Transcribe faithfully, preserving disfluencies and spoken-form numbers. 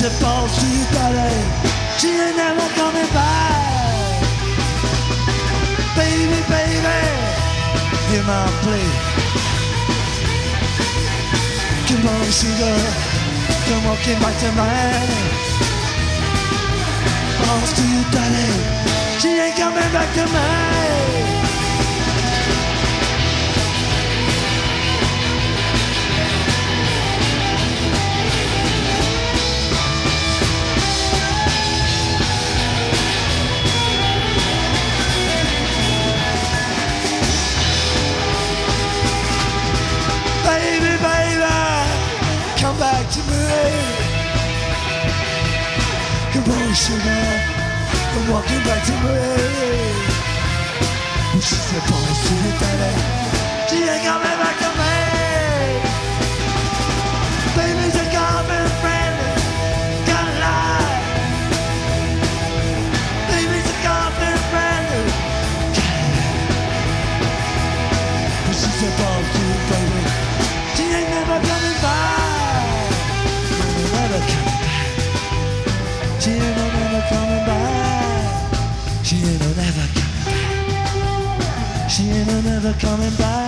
said, balls to your daddy, she ain't never coming back. Baby, baby, hear my plea. Come on, sugar, come walking back to me. Balls to your daddy, she ain't coming back to me. Baby, baby, come back to me. Come on, sugar, come walking back to me. She said, boys to your daddy, she ain't coming back to me. Baby's a girlfriend, got a lie. Baby's a girlfriend, got a lie. She said, boys to your baby, she ain't never coming back. Never coming back. She ain't no never coming back. She ain't no never coming back. She ain't no never coming back.